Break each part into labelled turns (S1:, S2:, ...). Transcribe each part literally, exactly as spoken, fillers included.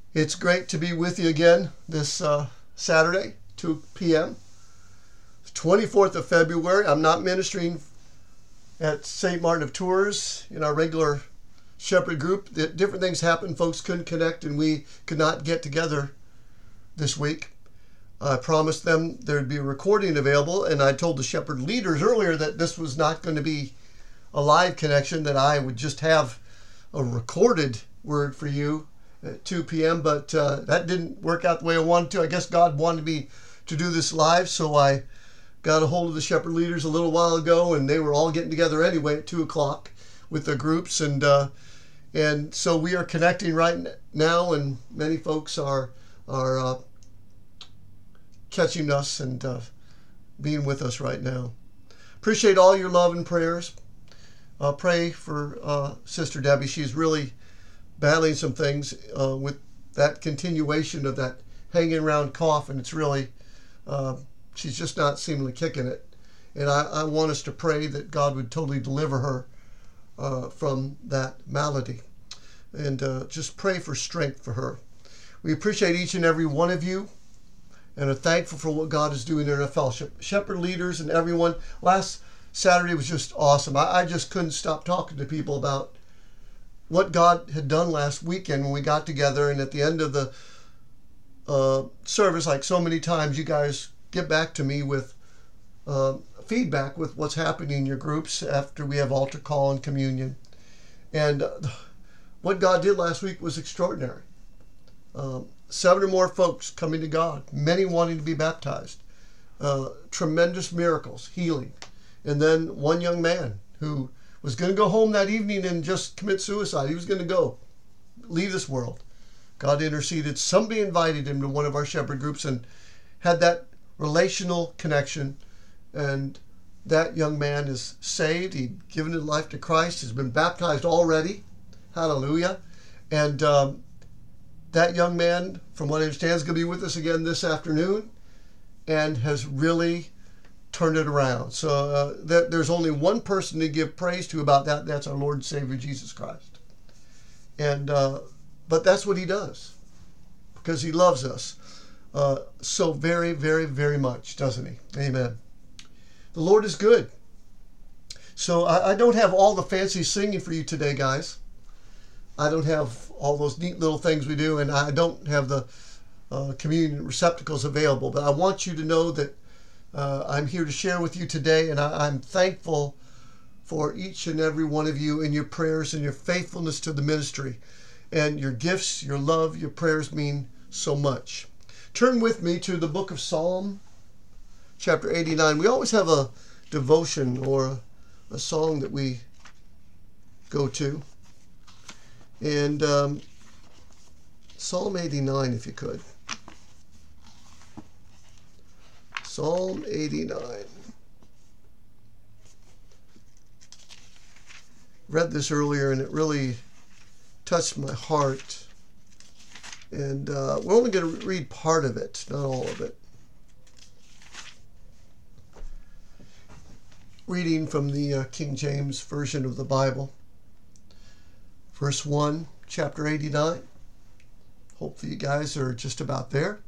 S1: It's great to be with you again this uh, Saturday, two p.m., twenty-fourth of February. I'm not ministering at Saint Martin of Tours in our regular shepherd group. Different things happened. Folks couldn't connect, and we could not get together this week. I promised them there'd be a recording available, and I told the shepherd leaders earlier that this was not going to be a live connection, that I would just have a recorded word for you at two p.m., but uh, that didn't work out the way I wanted to. I guess God wanted me to do this live, so I got a hold of the shepherd leaders a little while ago, and they were all getting together anyway at two o'clock with their groups, and uh, and so we are connecting right now, and many folks are are uh, catching us and uh, being with us right now. Appreciate all your love and prayers. Uh, pray for uh, Sister Debbie. She's really battling some things uh, with that continuation of that hanging around cough, and it's really, uh, she's just not seemingly kicking it. And I, I want us to pray that God would totally deliver her uh, from that malady. And uh, just pray for strength for her. We appreciate each and every one of you and are thankful for what God is doing in our fellowship. Shepherd leaders and everyone. Last Saturday was just awesome. I, I just couldn't stop talking to people about what God had done last weekend when we got together, and at the end of the uh, service, like so many times, you guys get back to me with uh, feedback with what's happening in your groups after we have altar call and communion. And uh, what God did last week was extraordinary. Um, seven or more folks coming to God, many wanting to be baptized, uh, tremendous miracles, healing, and then one young man who was going to go home that evening and just commit suicide. He was going to go, leave this world. God interceded. Somebody invited him to one of our shepherd groups and had that relational connection. And that young man is saved. He'd given his life to Christ. He's been baptized already. Hallelujah. And um, that young man, from what I understand, is going to be with us again this afternoon and has really turned it around. So uh, that there's only one person to give praise to about that. That's our Lord and Savior Jesus Christ. And uh, but that's what he does, because he loves us uh, so very, very, very much, doesn't he? Amen. The Lord is good. So I, I don't have all the fancy singing for you today, guys. I don't have all those neat little things we do, and I don't have the uh, communion receptacles available. But I want you to know that Uh, I'm here to share with you today, and I, I'm thankful for each and every one of you and your prayers and your faithfulness to the ministry. And your gifts, your love, your prayers mean so much. Turn with me to the book of Psalm, chapter eighty-nine. We always have a devotion or a, a song that we go to. And um, Psalm eighty-nine, if you could. Psalm eighty-nine. Read this earlier and it really touched my heart. And uh, we're only going to read part of it, not all of it. Reading from the uh, King James Version of the Bible. Verse one, chapter eighty-nine. Hopefully you guys are just about there.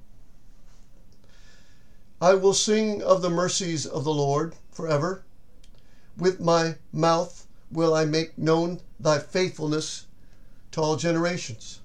S1: I will sing of the mercies of the Lord forever. With my mouth will I make known thy faithfulness to all generations.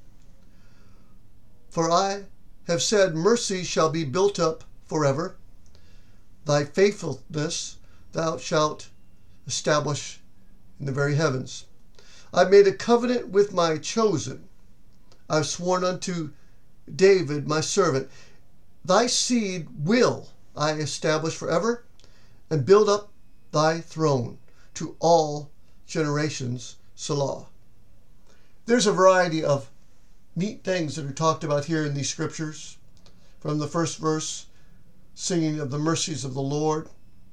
S1: For I have said, mercy shall be built up forever. Thy faithfulness thou shalt establish in the very heavens. I made a covenant with my chosen. I've sworn unto David my servant. Thy seed will I establish forever and build up thy throne to all generations. Selah. There's a variety of neat things that are talked about here in these scriptures. From the first verse, singing of the mercies of the Lord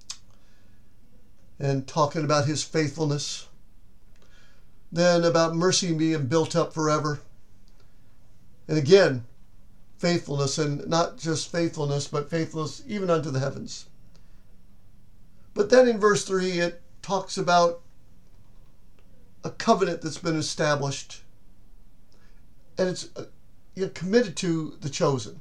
S1: and talking about his faithfulness. Then about mercy being built up forever. And again, faithfulness, and not just faithfulness, but faithfulness even unto the heavens. But then in verse three, it talks about a covenant that's been established. And it's you're committed to the chosen.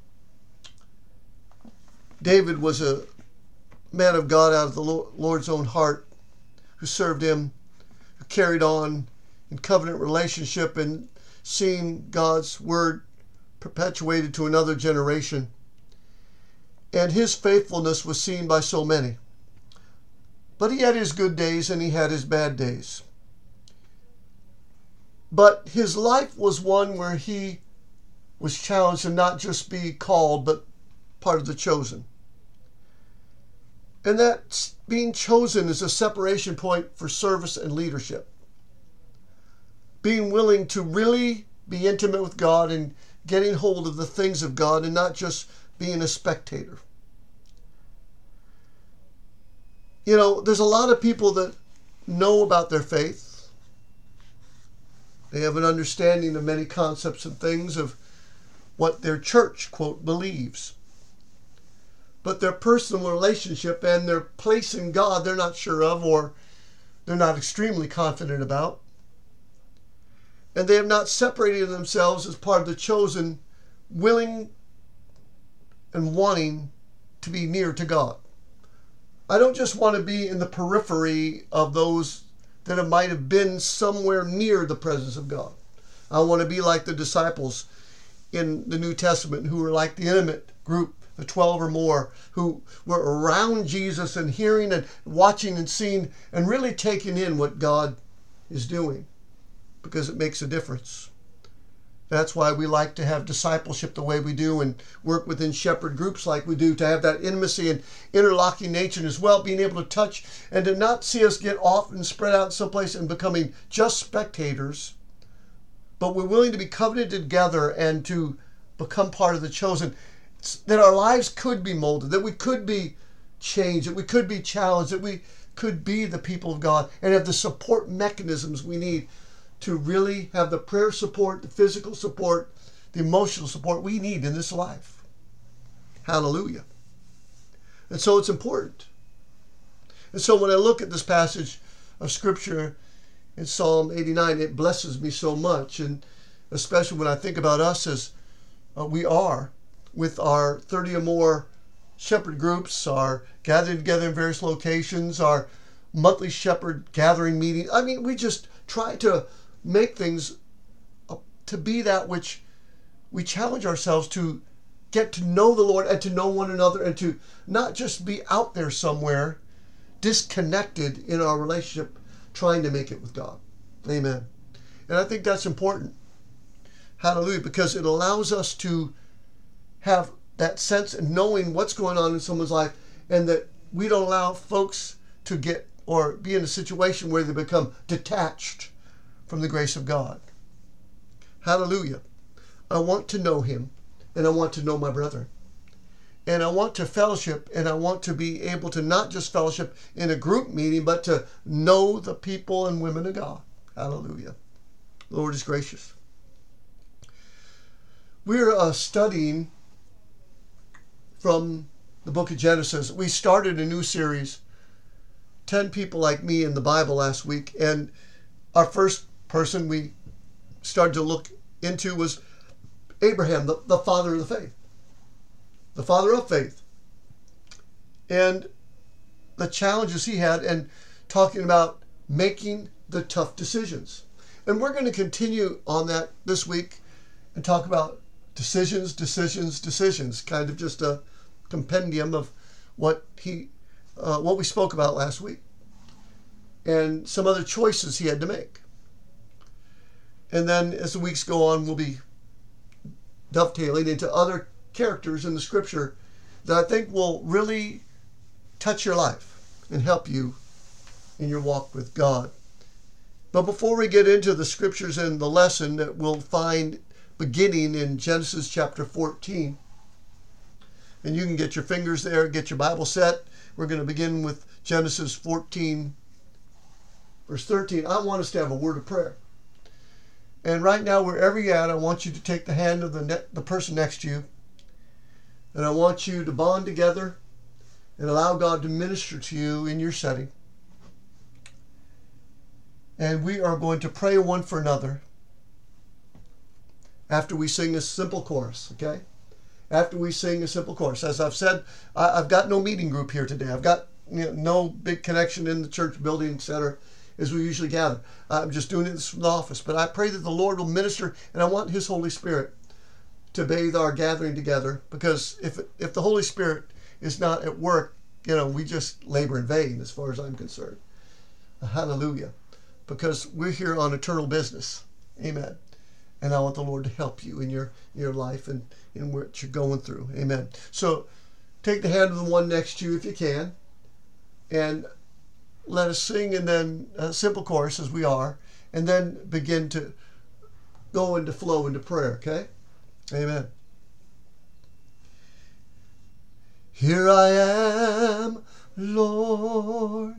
S1: David was a man of God out of the Lord's own heart, who served him, who carried on in covenant relationship and seeing God's word perpetuated to another generation. And his faithfulness was seen by so many. But he had his good days and he had his bad days. But his life was one where he was challenged to not just be called, but part of the chosen. And that being chosen is a separation point for service and leadership. Being willing to really be intimate with God and getting hold of the things of God and not just being a spectator. You know, there's a lot of people that know about their faith. They have an understanding of many concepts and things of what their church, quote, believes. But their personal relationship and their place in God, they're not sure of, or they're not extremely confident about. And they have not separated themselves as part of the chosen, willing and wanting to be near to God. I don't just want to be in the periphery of those that might have been somewhere near the presence of God. I want to be like the disciples in the New Testament who were like the intimate group, the twelve or more, who were around Jesus and hearing and watching and seeing and really taking in what God is doing, because it makes a difference. That's why we like to have discipleship the way we do and work within shepherd groups like we do, to have that intimacy and interlocking nature as well, being able to touch and to not see us get off and spread out someplace and becoming just spectators, but we're willing to be covenanted together and to become part of the chosen, that our lives could be molded, that we could be changed, that we could be challenged, that we could be the people of God and have the support mechanisms we need to really have the prayer support, the physical support, the emotional support we need in this life. Hallelujah. And so it's important. And so when I look at this passage of Scripture in Psalm eighty-nine, it blesses me so much, and especially when I think about us as uh, we are with our thirty or more shepherd groups, our gathering together in various locations, our monthly shepherd gathering meeting. I mean, we just try to make things uh, to be that which we challenge ourselves to get to know the Lord and to know one another, and to not just be out there somewhere disconnected in our relationship trying to make it with God. Amen. And I think that's important. Hallelujah. Because it allows us to have that sense of knowing what's going on in someone's life, and that we don't allow folks to get or be in a situation where they become detached from the grace of God. Hallelujah. I want to know Him, and I want to know my brethren. And I want to fellowship, and I want to be able to not just fellowship in a group meeting, but to know the people and women of God. Hallelujah. The Lord is gracious. We're uh, studying from the book of Genesis. We started a new series, ten People Like Me in the Bible, last week. And our first person we started to look into was Abraham, the, the father of the faith. The father of faith. And the challenges he had, and talking about making the tough decisions. And we're going to continue on that this week and talk about decisions, decisions, decisions. Kind of just a compendium of what he, uh, what we spoke about last week. And some other choices he had to make. And then as the weeks go on, we'll be dovetailing into other characters in the Scripture that I think will really touch your life and help you in your walk with God. But before we get into the Scriptures and the lesson that we'll find beginning in Genesis chapter fourteen, and you can get your fingers there, get your Bible set. We're going to begin with Genesis fourteen, verse thirteen. I want us to have a word of prayer. And right now, wherever you're at, I want you to take the hand of the, ne- the person next to you. And I want you to bond together and allow God to minister to you in your setting. And we are going to pray one for another, after we sing a simple chorus, okay? After we sing a simple chorus. As I've said, I, I've got no meeting group here today. I've got you know, no big connection in the church building, et cetera, as we usually gather. I'm just doing this from the office. But I pray that the Lord will minister, and I want His Holy Spirit to bathe our gathering together, because if if the Holy Spirit is not at work, you know, we just labor in vain as far as I'm concerned. Hallelujah. Because we're here on eternal business. Amen. And I want the Lord to help you in your, your life and in what you're going through. Amen. So take the hand of the one next to you if you can, and let us sing, and then a simple chorus as we are, and then begin to go into flow into prayer, okay? Amen. Here I am, Lord.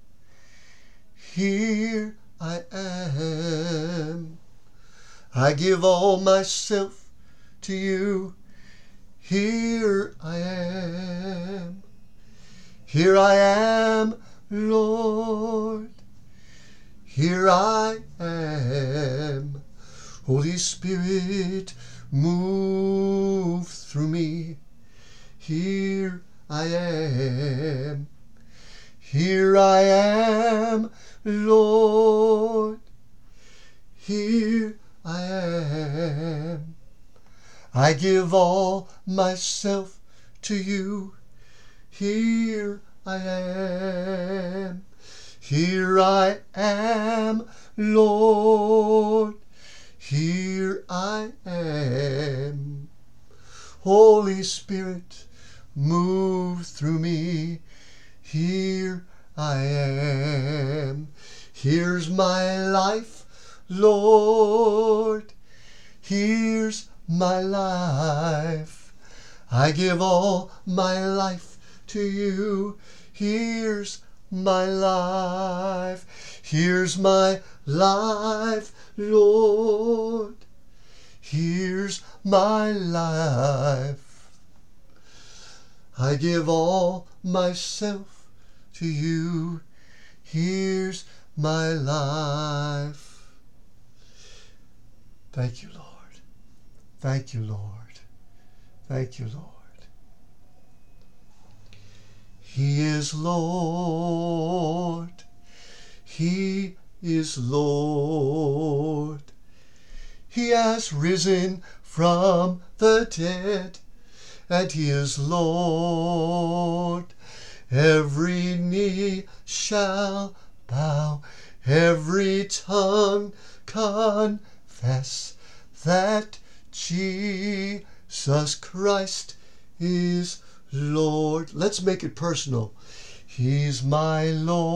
S1: Here I am. I give all myself to you. Here I am. Here I am, Lord. Here I am. Holy Spirit, move through me. Here I am. Here I am, Lord. Here I am. I give all myself to you. Here I am. Here I am, Lord. Here I am. Holy Spirit, move through me. Here I am. Here's my life, Lord. Here's my life. I give all my life to you. Here's my life. Here's my life, Lord. Here's my life. I give all myself to you. Here's my life. Thank you, Lord. Thank you, Lord. Thank you, Lord. He is Lord. He is Lord. He has risen from the dead, and He is Lord. Every knee shall bow, every tongue confess that Jesus Christ is Lord. Let's make it personal. He's my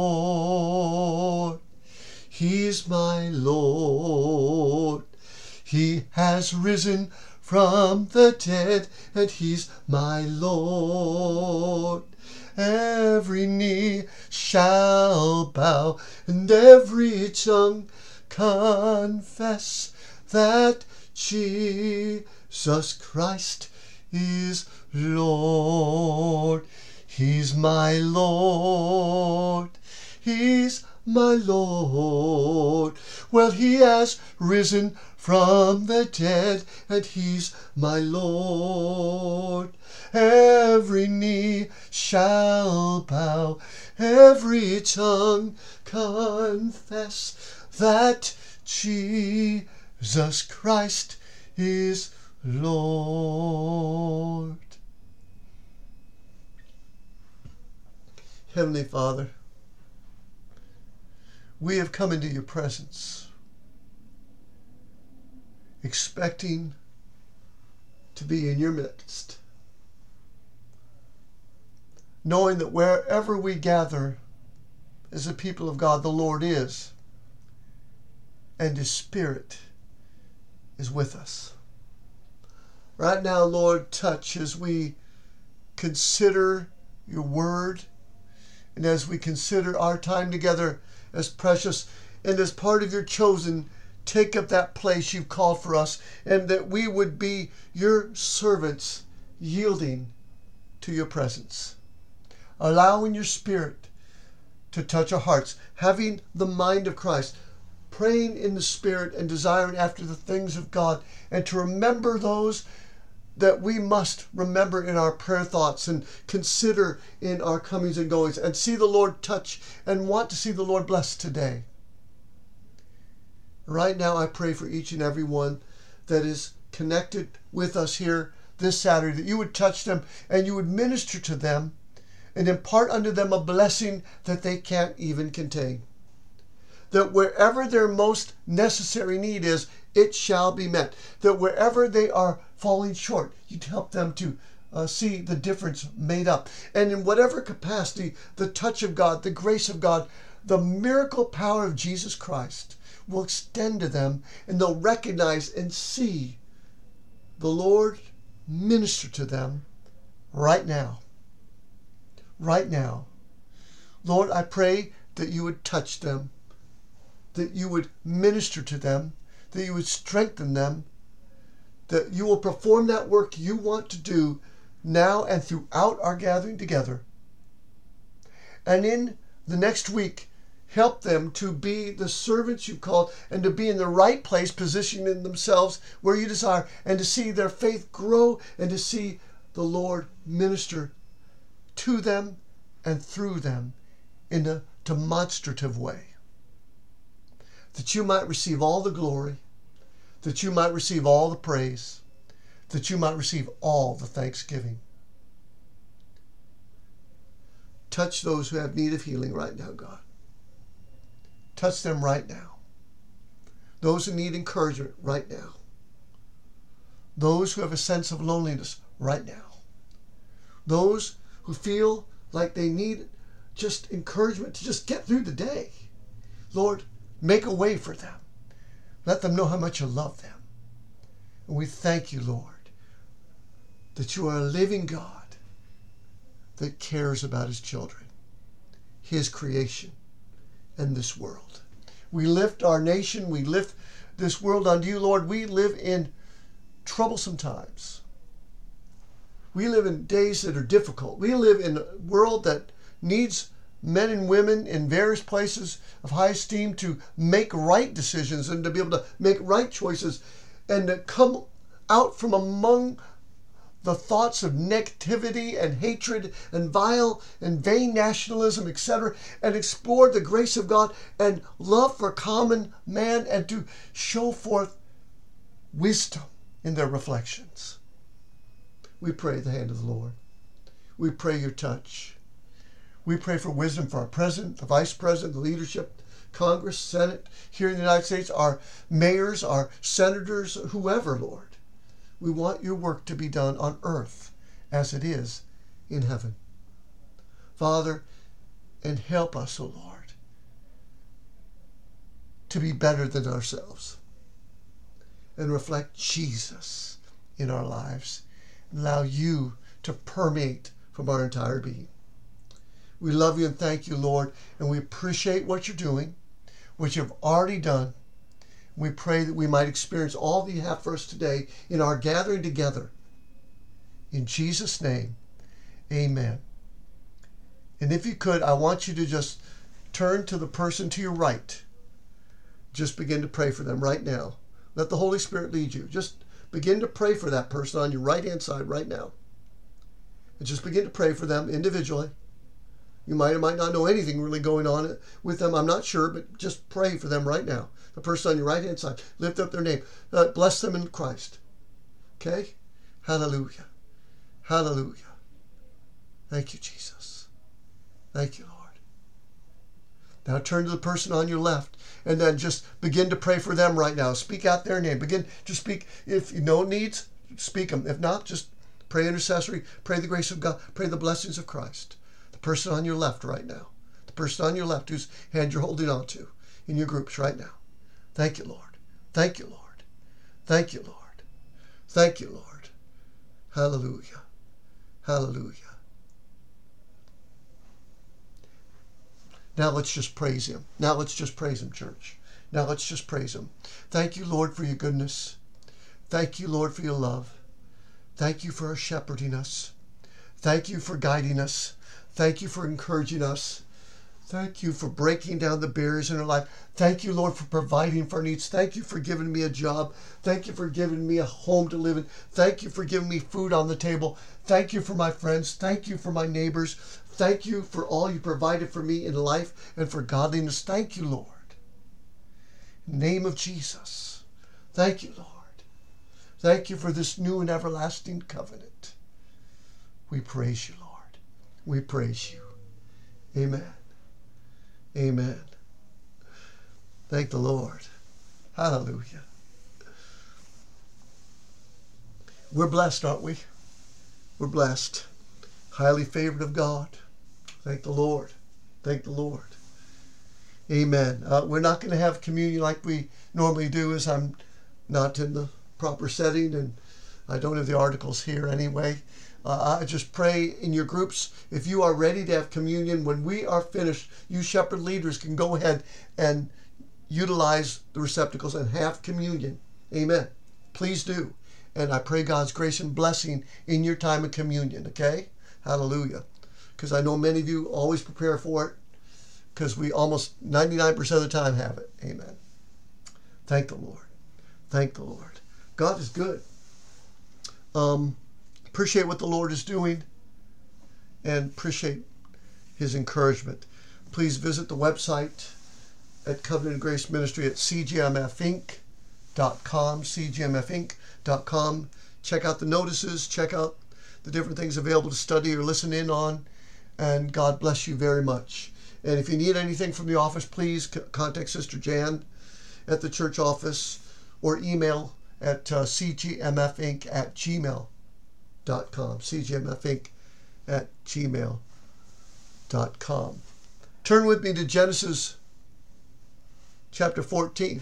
S1: Lord. He's my Lord. He has risen from the dead, and He's my Lord. Every knee shall bow, and every tongue confess that Jesus Christ is Lord. He's my Lord. He's my Lord. Well, He has risen from the dead, and He's my Lord. Every knee shall bow, every tongue confess that Jesus Christ is Lord. Heavenly Father, we have come into your presence expecting to be in your midst, knowing that wherever we gather as a people of God, the Lord is, and His Spirit is with us. Right now, Lord, touch as we consider your word, and as we consider our time together as precious, and as part of your chosen, take up that place you've called for us, and that we would be your servants, yielding to your presence, allowing your Spirit to touch our hearts, having the mind of Christ, praying in the Spirit and desiring after the things of God, and to remember those that we must remember in our prayer thoughts and consider in our comings and goings, and see the Lord touch and want to see the Lord bless today. Right now, I pray for each and every one that is connected with us here this Saturday, that you would touch them and you would minister to them and impart unto them a blessing that they can't even contain. That wherever their most necessary need is, it shall be met. That wherever they are falling short, you'd help them to uh, see the difference made up. And in whatever capacity, the touch of God, the grace of God, the miracle power of Jesus Christ will extend to them, and they'll recognize and see the Lord minister to them right now. Right now. Lord, I pray that you would touch them, that you would minister to them, that you would strengthen them, that you will perform that work you want to do now and throughout our gathering together. And in the next week, help them to be the servants you've called and to be in the right place, positioning themselves where you desire, and to see their faith grow and to see the Lord minister to them and through them in a demonstrative way. That you might receive all the glory, that you might receive all the praise, that you might receive all the thanksgiving. Touch those who have need of healing right now, God. Touch them right now. Those who need encouragement right now. Those who have a sense of loneliness right now. Those who feel like they need just encouragement to just get through the day. Lord, make a way for them. Let them know how much you love them. And we thank you, Lord, that you are a living God that cares about his children, his creation, and this world. We lift our nation, we lift this world unto you, Lord. We live in troublesome times. We live in days that are difficult. We live in a world that needs men and women in various places of high esteem to make right decisions and to be able to make right choices and to come out from among the thoughts of negativity and hatred and vile and vain nationalism, et cetera, and explore the grace of God and love for common man, and to show forth wisdom in their reflections. We pray the hand of the Lord. We pray your touch. We pray for wisdom for our president, the vice president, the leadership, Congress, Senate, here in the United States, our mayors, our senators, whoever, Lord. We want your work to be done on earth as it is in heaven. Father, and help us, O Lord, to be better than ourselves and reflect Jesus in our lives and allow you to permeate from our entire being. We love you and thank you, Lord, and we appreciate what you're doing, what you've already done. We pray that we might experience all that you have for us today in our gathering together. In Jesus' name, amen. And if you could, I want you to just turn to the person to your right. Just begin to pray for them right now. Let the Holy Spirit lead you. Just begin to pray for that person on your right-hand side right now. And just begin to pray for them individually. You might or might not know anything really going on with them. I'm not sure, but just pray for them right now. The person on your right-hand side, lift up their name. Uh, bless them in Christ. Okay? Hallelujah. Hallelujah. Thank you, Jesus. Thank you, Lord. Now turn to the person on your left and then just begin to pray for them right now. Speak out their name. Begin to speak. If you know needs, speak them. If not, just pray intercessory. Pray the grace of God. Pray the blessings of Christ. The person on your left right now. The person on your left whose hand you're holding on to in your groups right now. Thank you, Lord. Thank you, Lord. Thank you, Lord. Thank you, Lord. Hallelujah. Hallelujah. Now let's just praise him. Now let's just praise him, church. Now let's just praise him. Thank you, Lord, for your goodness. Thank you, Lord, for your love. Thank you for shepherding us. Thank you for guiding us. Thank you for encouraging us. Thank you for breaking down the barriers in our life. Thank you, Lord, for providing for our needs. Thank you for giving me a job. Thank you for giving me a home to live in. Thank you for giving me food on the table. Thank you for my friends. Thank you for my neighbors. Thank you for all you provided for me in life and for godliness. Thank you, Lord. In the name of Jesus. Thank you, Lord. Thank you for this new and everlasting covenant. We praise you, Lord. We praise you. Amen. Amen. Thank the Lord. Hallelujah. We're blessed, aren't we? We're blessed. Highly favored of God. Thank the Lord. Thank the Lord. Amen. Uh, we're not going to have communion like we normally do, as I'm not in the proper setting and I don't have the articles here anyway. Uh, I just pray in your groups, if you are ready to have communion, when we are finished, you shepherd leaders can go ahead and utilize the receptacles and have communion. Amen. Please do. And I pray God's grace and blessing in your time of communion, okay? Hallelujah. Because I know many of you always prepare for it, because we almost ninety-nine percent of the time have it. Amen. Thank the Lord. Thank the Lord. God is good. Um... Appreciate what the Lord is doing and appreciate his encouragement. Please visit the website at Covenant of Grace Ministry at c g m f inc dot com, c g m f inc dot com. Check out the notices, check out the different things available to study or listen in on, and God bless you very much. And if you need anything from the office, please contact Sister Jan at the church office or email at uh, c g m f inc at gmail dot com, c g m f inc at gmail dot com. Turn with me to Genesis chapter fourteen,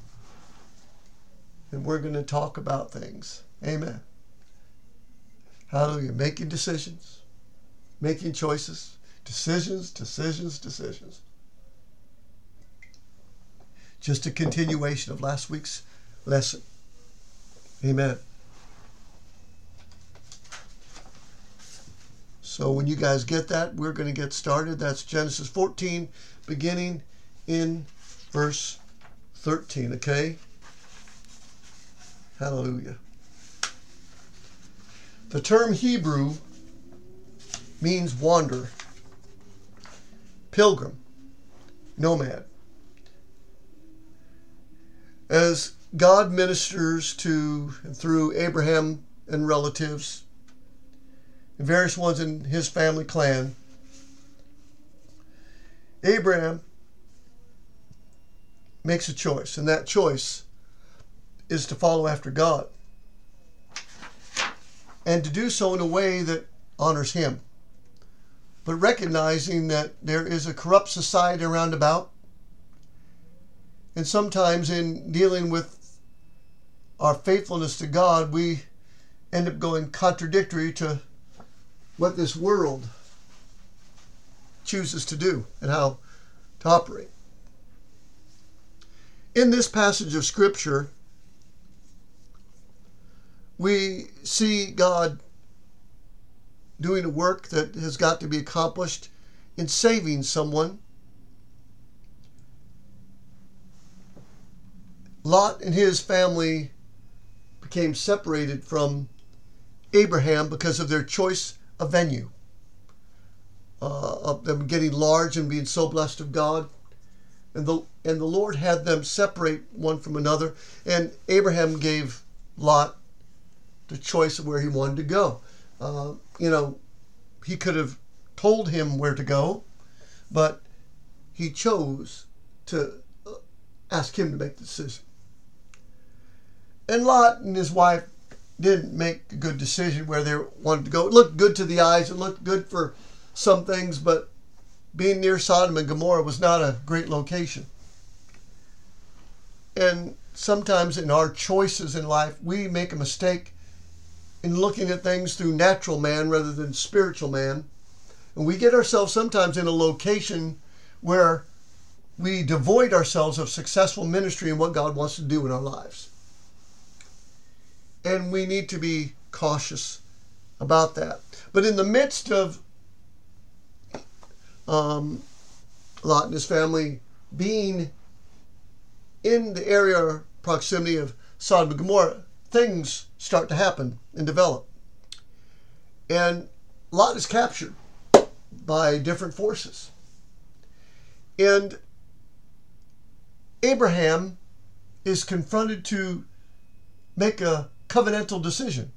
S1: and we're going to talk about things. Amen. Hallelujah. Making decisions, making choices, decisions, decisions, decisions. Just a continuation of last week's lesson. Amen. So when you guys get that, we're going to get started. That's Genesis fourteen, beginning in verse thirteen, okay? Hallelujah. The term Hebrew means wanderer, pilgrim, nomad. As God ministers to and through Abraham and relatives, and various ones in his family clan, Abraham makes a choice, and that choice is to follow after God and to do so in a way that honors him, but recognizing that there is a corrupt society around about, and sometimes in dealing with our faithfulness to God, we end up going contradictory to what this world chooses to do and how to operate. In this passage of Scripture, we see God doing a work that has got to be accomplished in saving someone. Lot and his family became separated from Abraham because of their choice of venue, uh, of them getting large and being so blessed of God. And the, and the Lord had them separate one from another. And Abraham gave Lot the choice of where he wanted to go. Uh, you know, he could have told him where to go, but he chose to ask him to make the decision. And Lot and his wife didn't make a good decision where they wanted to go. It looked good to the eyes. It looked good for some things, but being near Sodom and Gomorrah was not a great location. And sometimes in our choices in life, we make a mistake in looking at things through natural man rather than spiritual man. And we get ourselves sometimes in a location where we devoid ourselves of successful ministry and what God wants to do in our lives. And we need to be cautious about that. But in the midst of um, Lot and his family being in the area or proximity of Sodom and Gomorrah, things start to happen and develop. And Lot is captured by different forces. And Abraham is confronted to make a covenantal decision.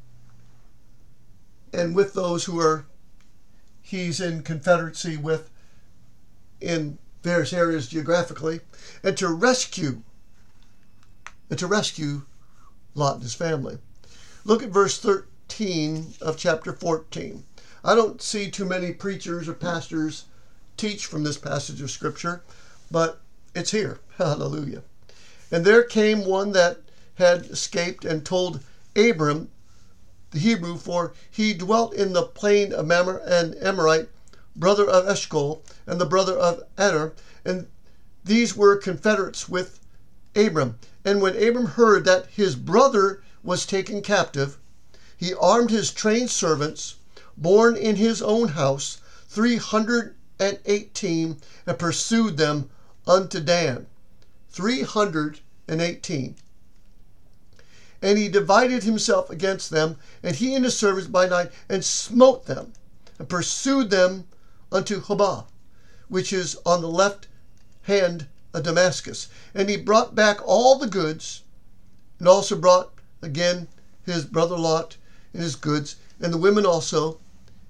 S1: And with those who are he's in confederacy with in various areas geographically, and to rescue and to rescue Lot and his family. Look at verse thirteen of chapter fourteen. I don't see too many preachers or pastors teach from this passage of Scripture, but it's here. Hallelujah. And there came one that had escaped and told Abram, the Hebrew, for he dwelt in the plain of Mamre, and Amorite, brother of Eshcol, and the brother of Aner, and these were confederates with Abram. And when Abram heard that his brother was taken captive, he armed his trained servants, born in his own house, three hundred and eighteen, and pursued them unto Dan. Three hundred and eighteen. And he divided himself against them, and he and his servants by night, and smote them, and pursued them unto Hobah, which is on the left hand of Damascus. And he brought back all the goods, and also brought again his brother Lot and his goods, and the women also.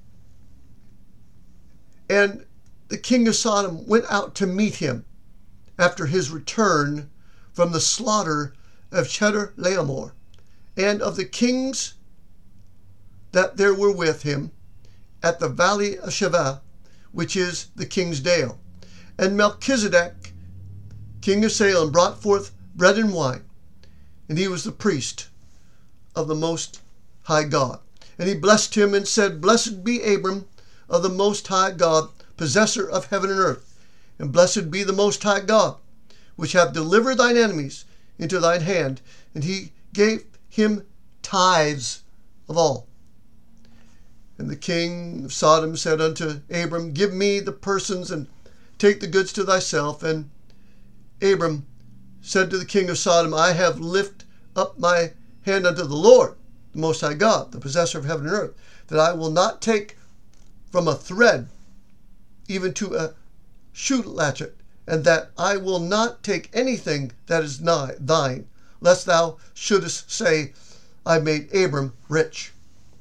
S1: And the king of Sodom went out to meet him after his return from the slaughter of Chedorlaomer, and of the kings that there were with him at the valley of Shaveh, which is the king's dale. And Melchizedek, king of Salem, brought forth bread and wine, and he was the priest of the Most High God. And he blessed him and said, Blessed be Abram of the Most High God, possessor of heaven and earth, and blessed be the Most High God, which hath delivered thine enemies into thine hand. And he gave him tithes of all. And the king of Sodom said unto Abram, Give me the persons, and take the goods to thyself. And Abram said to the king of Sodom, I have lifted up my hand unto the Lord, the Most High God, the possessor of heaven and earth, that I will not take from a thread even to a shoe latchet, and that I will not take anything that is nigh thine, lest thou shouldest say, I made Abram rich.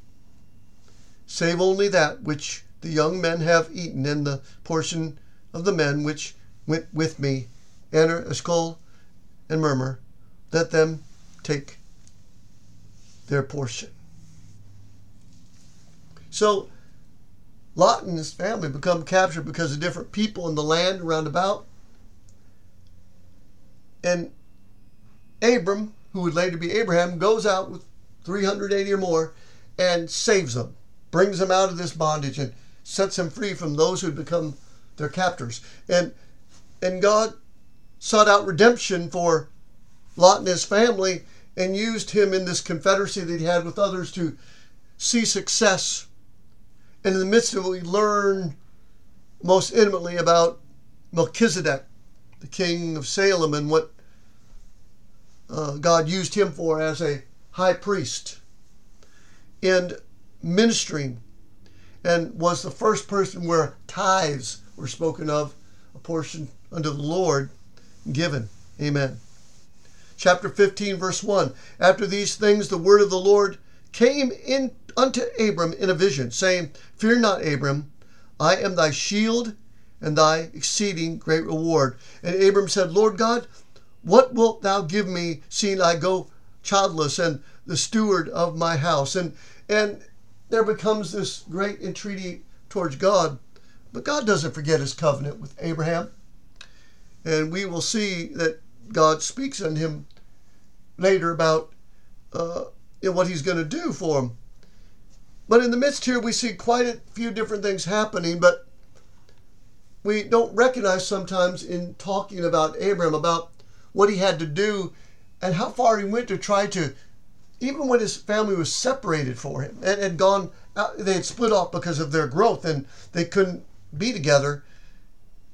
S1: Save only that which the young men have eaten, and the portion of the men which went with me, Aner, Eshcol, and Mamre, let them take their portion. So Lot and his family become captured because of different people in the land around about. And Abram, who would later be Abraham, goes out with three hundred eighty or more and saves them, brings them out of this bondage, and sets them free from those who had become their captors. And, and God sought out redemption for Lot and his family, and used him in this confederacy that he had with others to see success. And in the midst of it, we learn most intimately about Melchizedek, the king of Salem, and what uh, God used him for as a high priest and ministering, and was the first person where tithes were spoken of, a portion unto the Lord given. Amen. Chapter fifteen, verse one. After these things, the word of the Lord came in unto Abram in a vision, saying, Fear not, Abram, I am thy shield and thy exceeding great reward. And Abram said, Lord God, what wilt thou give me, seeing I go childless, and the steward of my house? And and there becomes this great entreaty towards God. But God doesn't forget his covenant with Abraham. And we will see that God speaks unto him later about uh, you know, what he's going to do for him. But in the midst here, we see quite a few different things happening, but we don't recognize sometimes in talking about Abraham, about what he had to do and how far he went to try to, even when his family was separated for him and had gone out, they had split off because of their growth and they couldn't be together.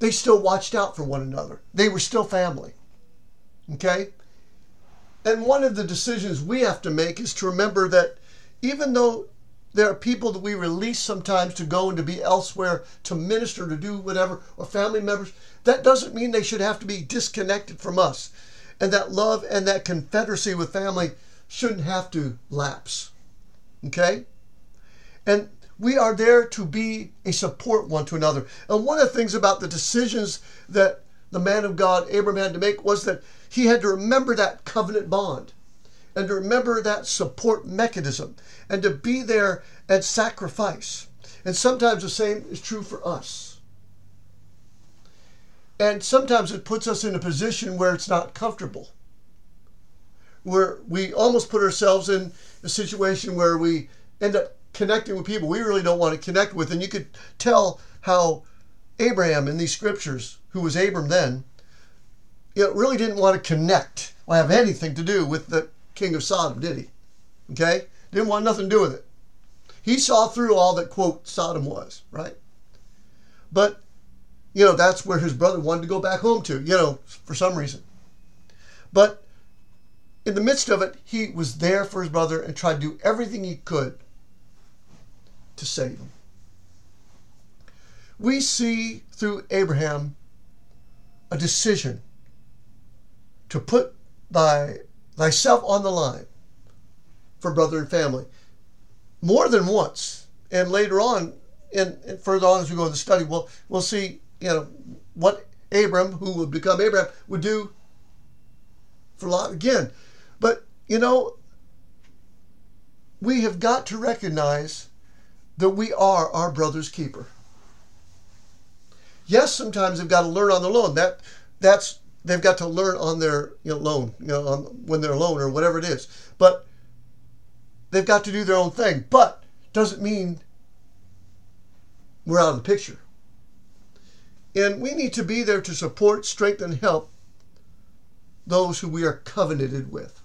S1: they still watched out for one another. They were still family. Okay? And one of the decisions we have to make is to remember that even though there are people that we release sometimes to go and to be elsewhere, to minister, to do whatever, or family members, that doesn't mean they should have to be disconnected from us. And that love and that confederacy with family shouldn't have to lapse. Okay? And we are there to be a support one to another. And one of the things about the decisions that the man of God, Abram, had to make was that he had to remember that covenant bond and to remember that support mechanism and to be there and sacrifice. And sometimes the same is true for us. And sometimes it puts us in a position where it's not comfortable, where we almost put ourselves in a situation where we end up connecting with people we really don't want to connect with. And you could tell how Abraham in these scriptures, who was Abram then, you know, really didn't want to connect or have anything to do with the king of Sodom, did he? Okay? Didn't want nothing to do with it. He saw through all that, quote, Sodom was, right? But, you know, that's where his brother wanted to go back home to, you know, for some reason. But in the midst of it, he was there for his brother and tried to do everything he could to save him. We see through Abraham a decision to put thy thyself on the line for brother and family more than once. And later on, and, and further on as we go to the study, we'll, we'll see, you know, what Abram, who would become Abraham, would do for Lot again. But, you know, we have got to recognize that we are our brother's keeper. Yes, sometimes they've got to learn on their own. That that's they've got to learn on their you know loan, you know, on, when they're alone or whatever it is. But they've got to do their own thing. But doesn't mean we're out of the picture. And we need to be there to support, strengthen, and help those who we are covenanted with.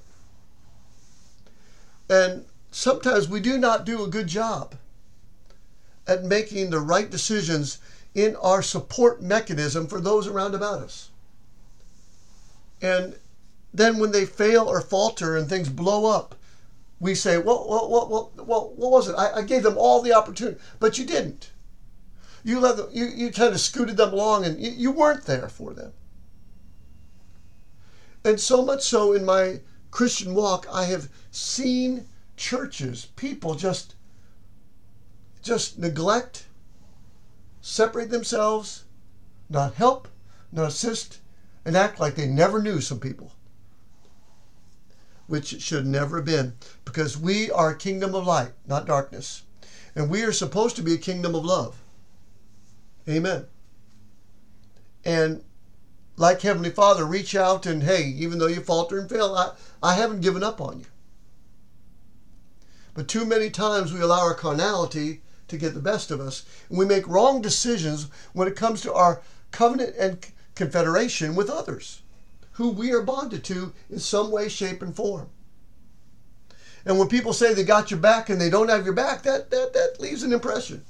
S1: And sometimes we do not do a good job at making the right decisions in our support mechanism for those around about us. And then when they fail or falter and things blow up, we say, well, well, well, well, well what was it? I, I gave them all the opportunity, but you didn't. You let them, you, you kind of scooted them along and you, you weren't there for them. And so much so in my Christian walk, I have seen churches, people just, just neglect, separate themselves, not help, not assist, and act like they never knew some people, which it should never have been, because we are a kingdom of light, not darkness, and we are supposed to be a kingdom of love. Amen. And like Heavenly Father, reach out and, hey, even though you falter and fail, I, I haven't given up on you. But too many times we allow our carnality to get the best of us, and we make wrong decisions when it comes to our covenant and confederation with others who we are bonded to in some way, shape, and form. And when people say they got your back and they don't have your back, that that, that leaves an impression.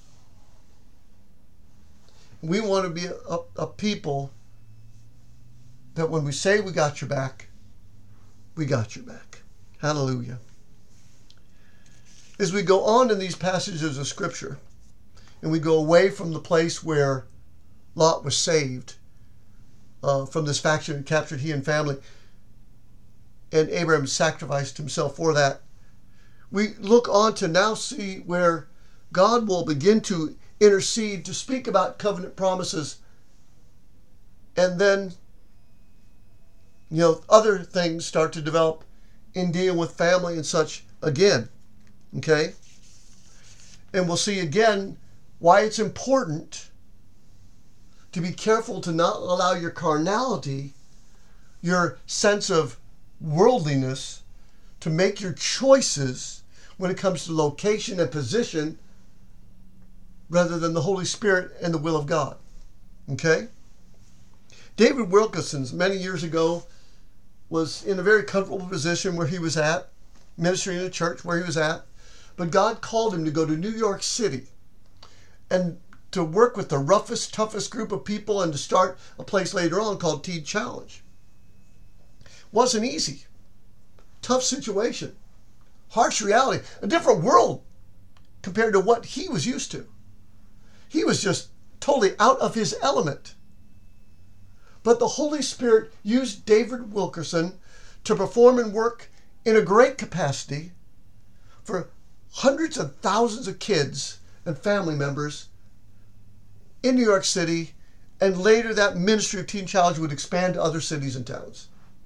S1: We want to be a, a, a people that when we say we got your back, we got your back. Hallelujah. As we go on in these passages of Scripture, and we go away from the place where Lot was saved uh, from this faction and captured he and family, and Abraham sacrificed himself for that, we look on to now see where God will begin to intercede, to speak about covenant promises, and then, you know, other things start to develop in dealing with family and such again. Okay? And we'll see again why it's important to be careful to not allow your carnality, your sense of worldliness, to make your choices when it comes to location and position rather than the Holy Spirit and the will of God. Okay? David Wilkerson's many years ago was in a very comfortable position where he was at, ministering in a church where he was at. But God called him to go to New York City and to work with the roughest, toughest group of people and to start a place later on called Teen Challenge. Wasn't easy. Tough situation. Harsh reality. A different world compared to what he was used to. He was just totally out of his element. But the Holy Spirit used David Wilkerson to perform and work in a great capacity for hundreds of thousands of kids and family members in New York City, and later that ministry of Teen Challenge would expand to other cities and towns.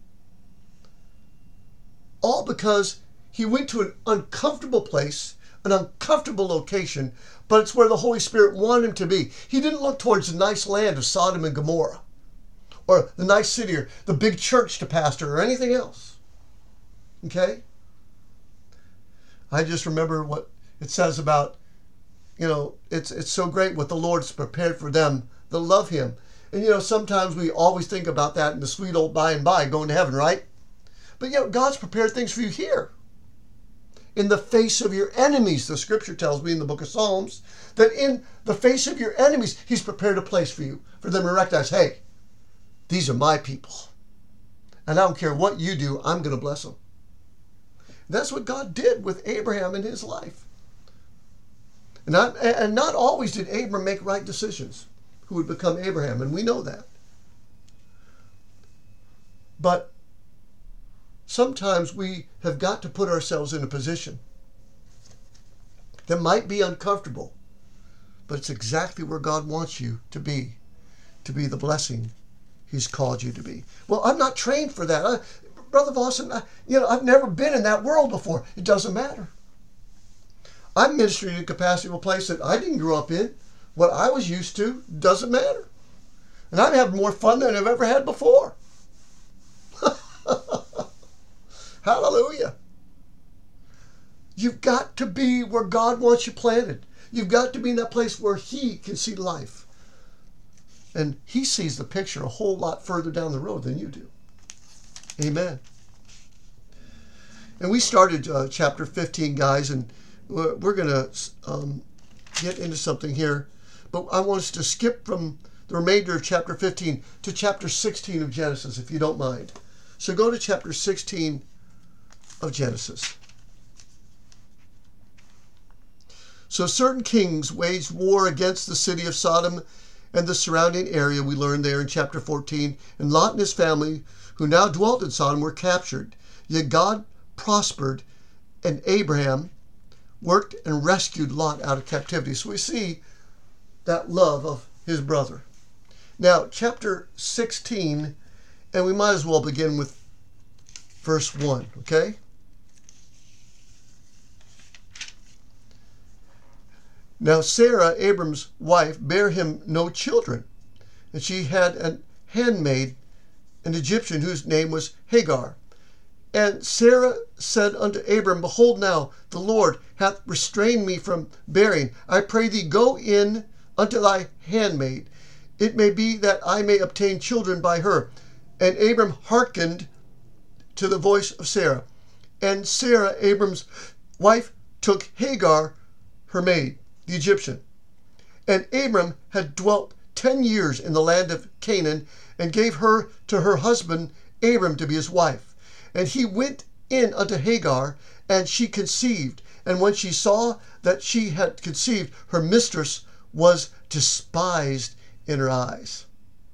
S1: All because he went to an uncomfortable place, an uncomfortable location, but it's where the Holy Spirit wanted him to be. He didn't look towards the nice land of Sodom and Gomorrah, or the nice city, or the big church to pastor, or anything else. Okay? I just remember what it says about, you know, it's it's so great what the Lord's prepared for them that love him. And, you know, sometimes we always think about that in the sweet old by and by, going to heaven, right? But, you know, God's prepared things for you here. In the face of your enemies, the scripture tells me in the book of Psalms, that in the face of your enemies, he's prepared a place for you, for them to recognize, hey, these are my people. And I don't care what you do, I'm going to bless them. That's what God did with Abraham in his life. And not, and not always did Abram make right decisions, who would become Abraham, and we know that. But sometimes we have got to put ourselves in a position that might be uncomfortable, but it's exactly where God wants you to be, to be the blessing he's called you to be. Well, I'm not trained for that. I, Brother Vossen, I, you know, I've never been in that world before. It doesn't matter. I'm ministering in a capacity of a place that I didn't grow up in. What I was used to doesn't matter. And I'm having more fun than I've ever had before. Hallelujah. You've got to be where God wants you planted. You've got to be in that place where he can see life. And he sees the picture a whole lot further down the road than you do. Amen. And we started uh, chapter fifteen, guys, and we're, we're going to um, get into something here. But I want us to skip from the remainder of chapter fifteen to chapter sixteen of Genesis, if you don't mind. So go to chapter sixteen of Genesis. So certain kings waged war against the city of Sodom and the surrounding area, we learned there in chapter fourteen. And Lot and his family, who now dwelt in Sodom, were captured. Yet God prospered, and Abraham worked and rescued Lot out of captivity. So we see that love of his brother. Now, chapter sixteen, and we might as well begin with verse one, okay? Now Sarah, Abram's wife, bare him no children, and she had a handmaid, an Egyptian, whose name was Hagar. And Sarah said unto Abram, Behold now, the Lord hath restrained me from bearing. I pray thee, go in unto thy handmaid. It may be that I may obtain children by her. And Abram hearkened to the voice of Sarah. And Sarah, Abram's wife, took Hagar, her maid, the Egyptian. And Abram had dwelt ten years in the land of Canaan, and gave her to her husband Abram to be his wife. And he went in unto Hagar, and she conceived. And when she saw that she had conceived, her mistress was despised in her eyes.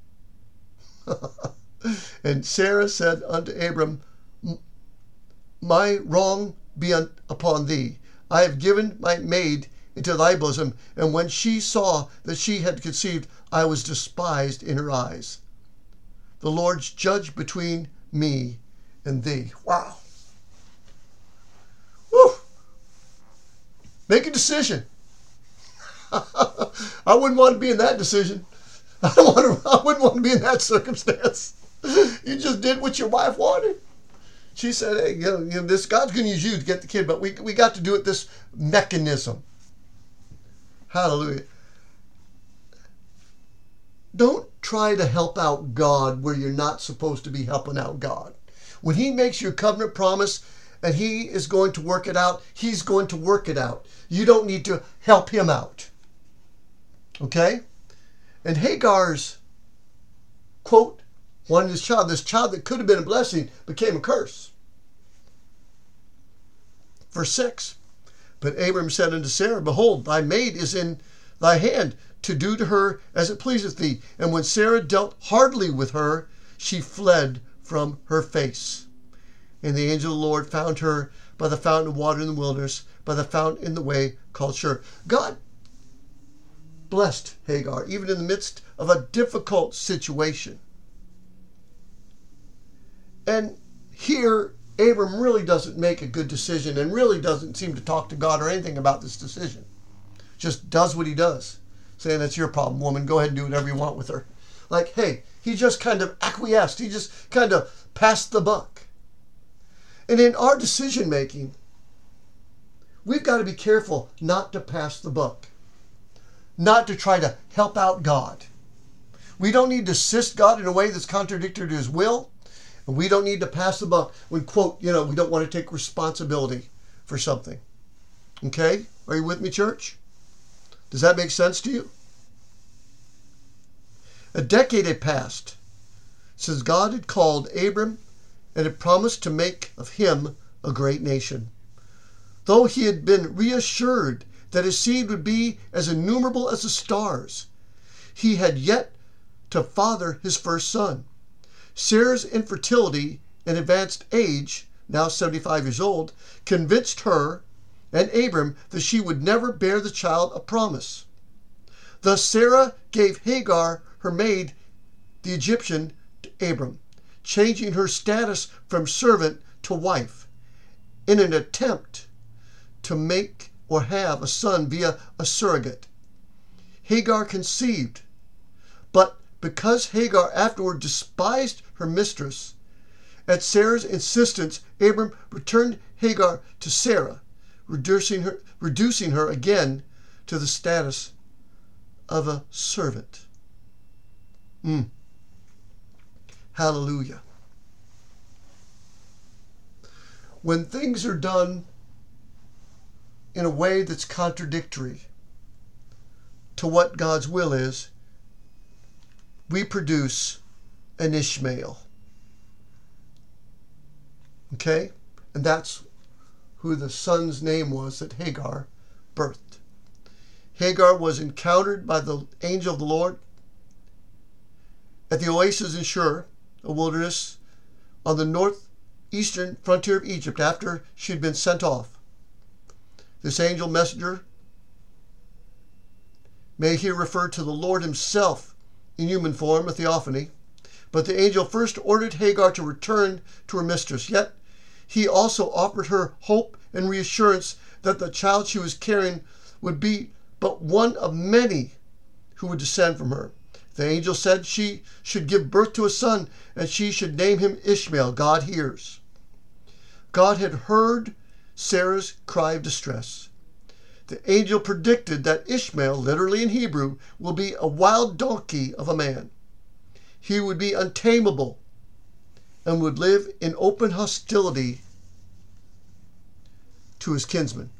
S1: And Sarah said unto Abram, My wrong be upon thee. I have given my maid into thy bosom. And when she saw that she had conceived, I was despised in her eyes. The Lord's judge between me and thee. Wow. Woo. Make a decision. I wouldn't want to be in that decision. I don't want to, I wouldn't want to be in that circumstance. You just did what your wife wanted. She said, hey, you know, you know this God's going to use you to get the kid, but we, we got to do it this mechanism. Hallelujah. Don't try to help out God where you're not supposed to be helping out God. When he makes you a covenant promise and he is going to work it out, he's going to work it out. You don't need to help him out. Okay? And Hagar's, quote, wanting this child, this child that could have been a blessing, became a curse. Verse six, but Abram said unto Sarah, behold, thy maid is in thy hand, to do to her as it pleaseth thee. And when Sarah dealt hardly with her, she fled from her face. And the angel of the Lord found her by the fountain of water in the wilderness, by the fountain in the way called Shur. God blessed Hagar, even in the midst of a difficult situation. And here, Abram really doesn't make a good decision and really doesn't seem to talk to God or anything about this decision. Just does what he does, saying, that's your problem, woman. Go ahead and do whatever you want with her. Like, hey, he just kind of acquiesced. He just kind of passed the buck. And in our decision making, we've got to be careful not to pass the buck, not to try to help out God. We don't need to assist God in a way that's contradictory to his will. And we don't need to pass the buck when, quote, you know, we don't want to take responsibility for something. Okay? Are you with me, church? Does that make sense to you? A decade had passed since God had called Abram and had promised to make of him a great nation. Though he had been reassured that his seed would be as innumerable as the stars, he had yet to father his first son. Sarah's infertility and advanced age, now seventy-five years old, convinced her and Abram that she would never bear the child of promise. Thus Sarah gave Hagar, her maid, the Egyptian, to Abram, changing her status from servant to wife, in an attempt to make or have a son via a surrogate. Hagar conceived, but because Hagar afterward despised her mistress, at Sarah's insistence, Abram returned Hagar to Sarah, reducing her, reducing her again to the status of a servant. Mm. Hallelujah. When things are done in a way that's contradictory to what God's will is, we produce an Ishmael. Okay? And that's who the son's name was that Hagar birthed. Hagar was encountered by the angel of the Lord at the oasis in Shur, a wilderness on the northeastern frontier of Egypt, after she had been sent off. This angel messenger may here refer to the Lord himself in human form, a theophany, but the angel first ordered Hagar to return to her mistress. Yet he also offered her hope and reassurance that the child she was carrying would be but one of many who would descend from her. The angel said she should give birth to a son, and she should name him Ishmael. God hears. God had heard Sarah's cry of distress. The angel predicted that Ishmael, literally in Hebrew, will be a wild donkey of a man. He would be untamable and would live in open hostility to his kinsmen.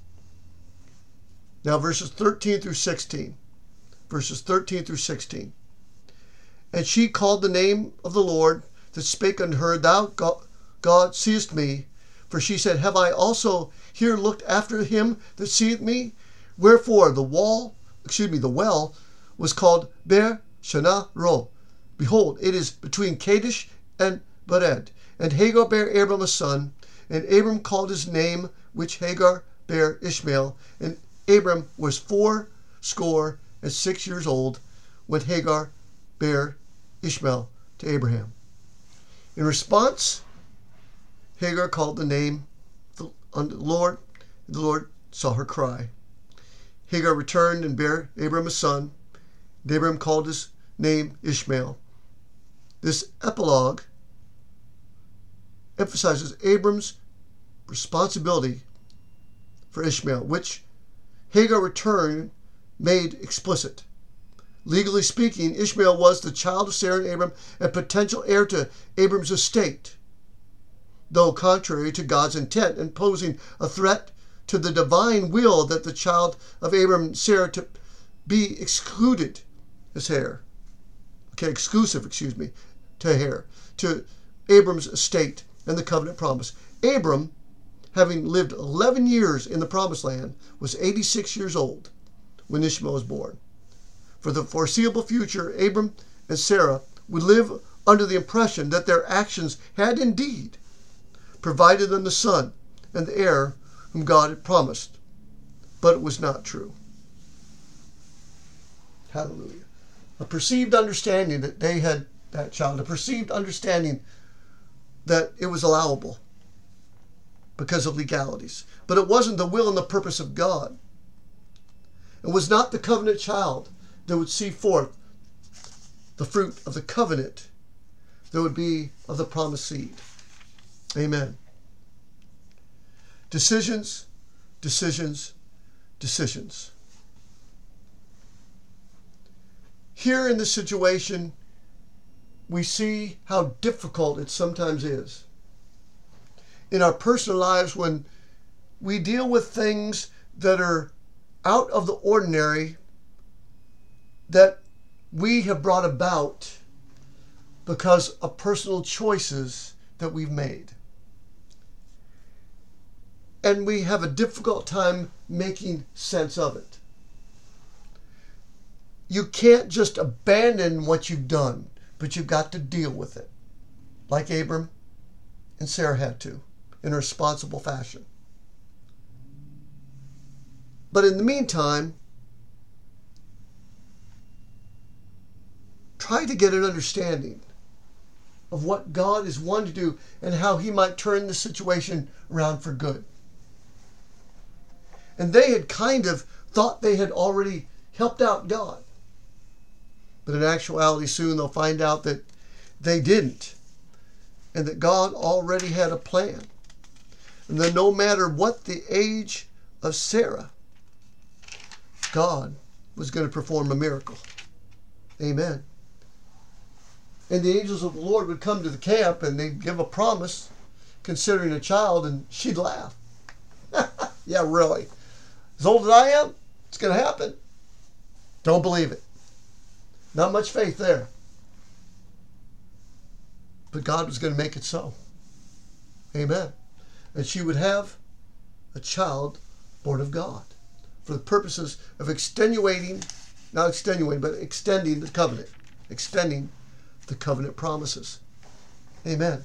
S1: Now verses thirteen through sixteen. Verses thirteen through sixteen. And she called the name of the Lord that spake unto her, Thou, God, seest me. For she said, Have I also here looked after him that seeth me? Wherefore the wall, excuse me, the well was called Ber Shana Ro. Behold, it is between Kadesh and Bered. And Hagar bare Abram a son, and Abram called his name, which Hagar bare Ishmael. And Abram was four score and six years old when Hagar bare Ishmael to Abraham. In response, Hagar called the name unto the Lord, and the Lord saw her cry. Hagar returned and bare Abram a son, and Abram called his name Ishmael. This epilogue emphasizes Abram's responsibility for Ishmael, which Hagar returned made explicit. Legally speaking, Ishmael was the child of Sarah and Abram and potential heir to Abram's estate, though contrary to God's intent and posing a threat to the divine will that the child of Abram and Sarah to be excluded as heir. Okay, exclusive, excuse me, to heir, to Abram's estate and the covenant promise. Abram, having lived eleven years in the promised land, was eighty-six years old when Ishmael was born. For the foreseeable future, Abram and Sarah would live under the impression that their actions had indeed provided them the son and the heir whom God had promised. But it was not true. Hallelujah. A perceived understanding that they had that child, a perceived understanding that it was allowable because of legalities. But it wasn't the will and the purpose of God. It was not the covenant child that would see forth the fruit of the covenant that would be of the promised seed. Amen. Decisions, decisions, decisions. Here in this situation, we see how difficult it sometimes is. In our personal lives, when we deal with things that are out of the ordinary, that we have brought about because of personal choices that we've made. And we have a difficult time making sense of it. You can't just abandon what you've done, but you've got to deal with it, like Abram and Sarah had to, in a responsible fashion. But in the meantime, try to get an understanding of what God is wanting to do and how he might turn the situation around for good. And they had kind of thought they had already helped out God. But in actuality, soon they'll find out that they didn't. And that God already had a plan. And that no matter what the age of Sarah, God was going to perform a miracle. Amen. And the angels of the Lord would come to the camp and they'd give a promise considering a child, and she'd laugh. Yeah, really. As old as I am, it's going to happen. Don't believe it. Not much faith there. But God was going to make it so. Amen. And she would have a child born of God for the purposes of extenuating, not extenuating, but extending the covenant. Extending the covenant promises. Amen.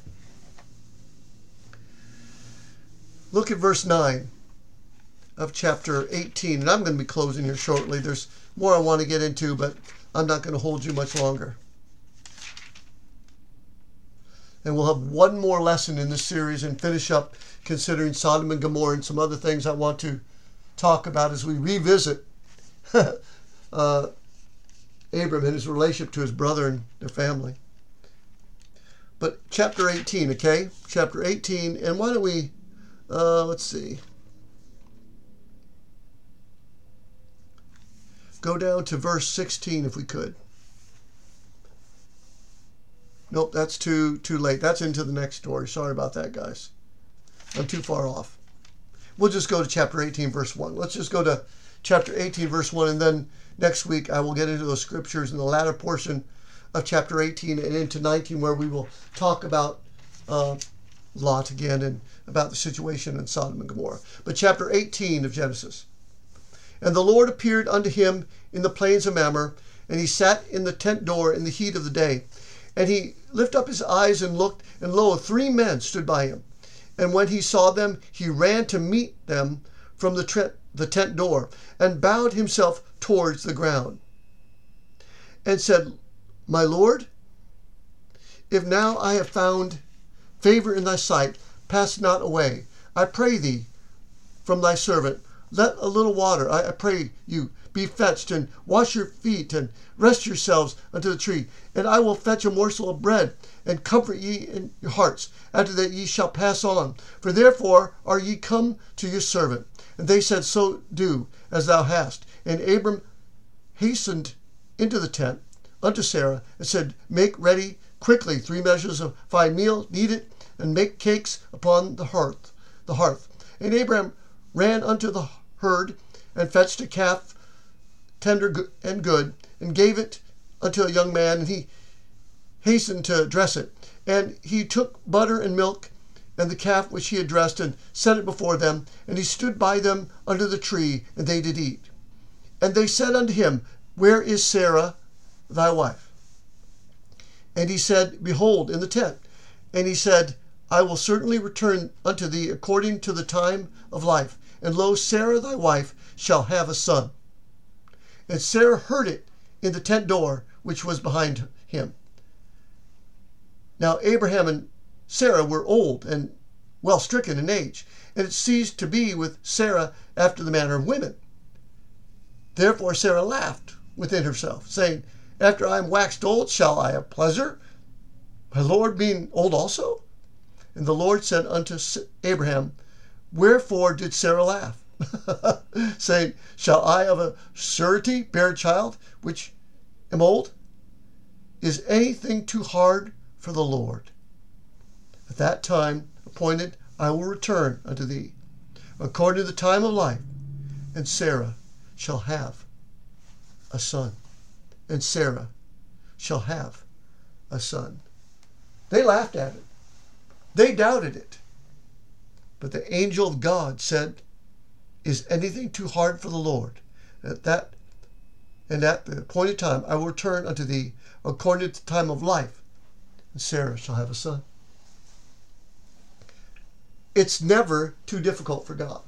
S1: Look at verse nine of chapter eighteen. And I'm going to be closing here shortly. There's more I want to get into, but I'm not going to hold you much longer. And we'll have one more lesson in this series and finish up considering Sodom and Gomorrah and some other things I want to talk about as we revisit uh, Abram and his relationship to his brother and their family. But chapter eighteen, okay? Chapter eighteen, and why don't we, uh, let's see. Go down to verse sixteen if we could. Nope, that's too too late. That's into the next story. Sorry about that, guys. I'm too far off. We'll just go to chapter eighteen, verse one. Let's just go to chapter eighteen, verse one, and then next week I will get into those scriptures in the latter portion of chapter eighteen and into nineteen, where we will talk about uh, Lot again and about the situation in Sodom and Gomorrah. But chapter eighteen of Genesis. And the Lord appeared unto him in the plains of Mamre, and he sat in the tent door in the heat of the day. And he lifted up his eyes and looked, and lo, three men stood by him. And when he saw them, he ran to meet them from the, tre- the tent door, and bowed himself towards the ground, and said, My Lord, if now I have found favor in thy sight, pass not away. I pray thee from thy servant. Let a little water, I, I pray you, be fetched, and wash your feet, and rest yourselves unto the tree. And I will fetch a morsel of bread, and comfort ye in your hearts. After that ye shall pass on. For therefore are ye come to your servant. And they said, So do, as thou hast. And Abram hastened into the tent unto Sarah, and said, Make ready quickly three measures of fine meal, knead it, and make cakes upon the hearth. The hearth. And Abram ran unto the herd, and fetched a calf tender and good, and gave it unto a young man, and he hastened to dress it. And he took butter and milk, and the calf which he had dressed, and set it before them. And he stood by them under the tree, and they did eat. And they said unto him, Where is Sarah thy wife? And he said, Behold, in the tent. And he said, I will certainly return unto thee according to the time of life. And lo, Sarah thy wife shall have a son. And Sarah heard it in the tent door which was behind him. Now Abraham and Sarah were old and well stricken in age, and it ceased to be with Sarah after the manner of women. Therefore Sarah laughed within herself, saying, After I am waxed old, shall I have pleasure, my Lord being old also? And the Lord said unto Abraham, Wherefore did Sarah laugh? saying, Shall I of a surety bear a child, which am old? Is anything too hard for the Lord? At that time appointed I will return unto thee, according to the time of life, and Sarah shall have a son. And Sarah shall have a son. They laughed at it. They doubted it. But the angel of God said, Is anything too hard for the Lord? And at that and at the appointed time I will return unto thee according to the time of life, and Sarah shall have a son. It's never too difficult for God.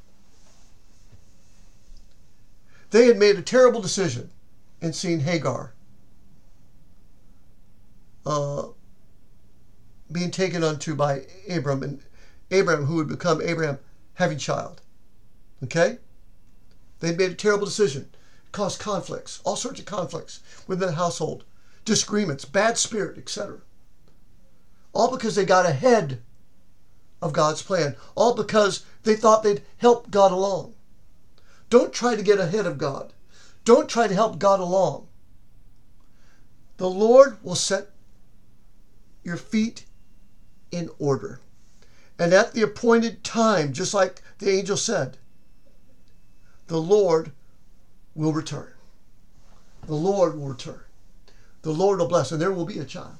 S1: They had made a terrible decision in seeing Hagar uh, being taken unto by Abram, and Abraham, who would become Abraham, having child. Okay? They made a terrible decision. It caused conflicts, all sorts of conflicts within the household, disagreements, bad spirit, et cetera. All because they got ahead of God's plan. All because they thought they'd help God along. Don't try to get ahead of God. Don't try to help God along. The Lord will set your feet in order. And at the appointed time, just like the angel said, the Lord will return. The Lord will return. The Lord will bless, and there will be a child.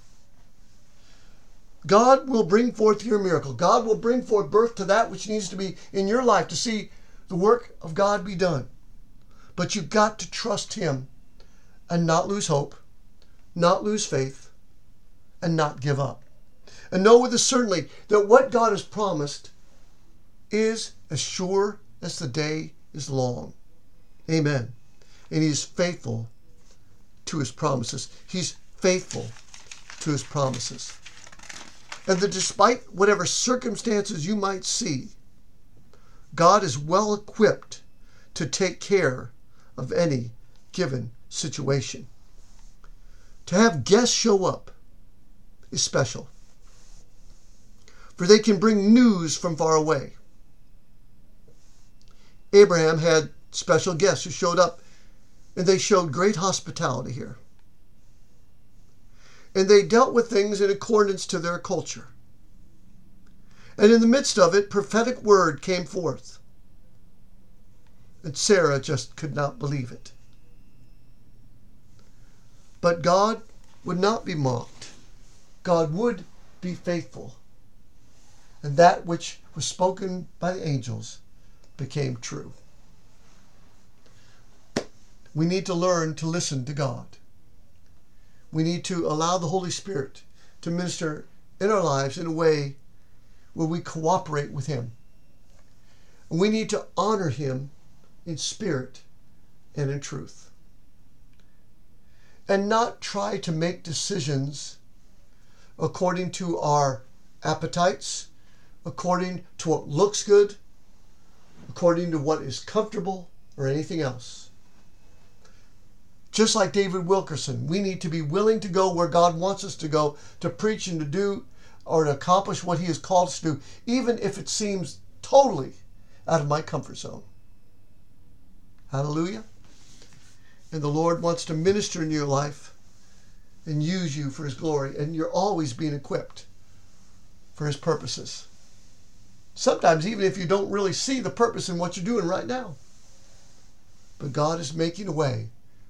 S1: God will bring forth your miracle. God will bring forth birth to that which needs to be in your life to see the work of God be done. But you've got to trust Him and not lose hope, not lose faith, and not give up. And know with a certainty that what God has promised is as sure as the day is long. Amen. And He is faithful to His promises. He's faithful to His promises. And that despite whatever circumstances you might see, God is well equipped to take care of any given situation. To have guests show up is special, for they can bring news from far away. Abraham had special guests who showed up, and they showed great hospitality here. And they dealt with things in accordance to their culture. And in the midst of it, prophetic word came forth. And Sarah just could not believe it. But God would not be mocked. God would be faithful. And that which was spoken by the angels became true. We need to learn to listen to God. We need to allow the Holy Spirit to minister in our lives in a way where we cooperate with Him. And we need to honor Him in spirit and in truth. And not try to make decisions according to our appetites, according to what looks good, according to what is comfortable, or anything else. Just like David Wilkerson, we need to be willing to go where God wants us to go, to preach and to do or to accomplish what He has called us to do, even if it seems totally out of my comfort zone. Hallelujah. And the Lord wants to minister in your life and use you for His glory, and you're always being equipped for His purposes. Sometimes even if you don't really see the purpose in what you're doing right now. But God is making a way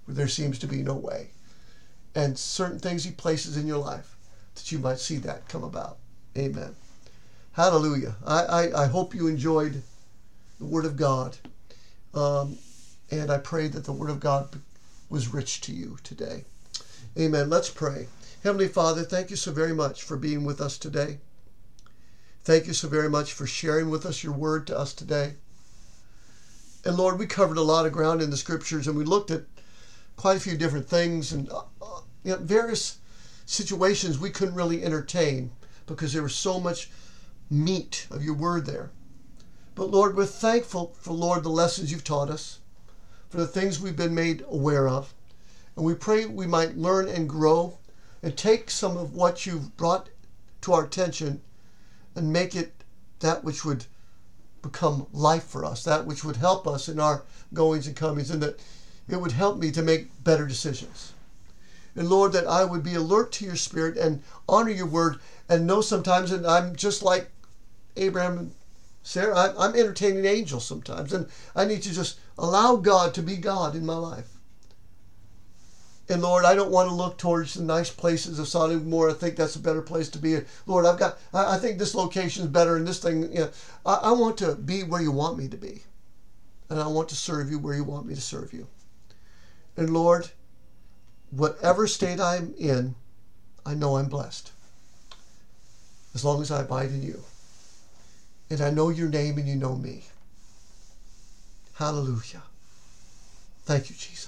S1: where there seems to be no way. And certain things he places in your life that you might see that come about. Amen. Hallelujah. I, I, I hope you enjoyed the Word of God. Um, and I pray that the Word of God was rich to you today. Amen. Let's pray. Heavenly Father, thank you so very much for being with us today. Thank you so very much for sharing with us your word to us today. And Lord, we covered a lot of ground in the scriptures, and we looked at quite a few different things and uh, you know, various situations we couldn't really entertain because there was so much meat of your word there. But Lord, we're thankful for, Lord, the lessons you've taught us, for the things we've been made aware of. And we pray we might learn and grow and take some of what you've brought to our attention and make it that which would become life for us, that which would help us in our goings and comings, and that it would help me to make better decisions. And Lord, that I would be alert to your Spirit and honor your word and know sometimes, and I'm just like Abraham and Sarah, I'm entertaining angels sometimes, and I need to just allow God to be God in my life. And Lord, I don't want to look towards the nice places of Sodom and Gomorrah. I think that's a better place to be. Lord, I've got, I think this location is better and this thing, you know, I, I want to be where you want me to be. And I want to serve you where you want me to serve you. And Lord, whatever state I'm in, I know I'm blessed. As long as I abide in you. And I know your name and you know me. Hallelujah. Thank you, Jesus.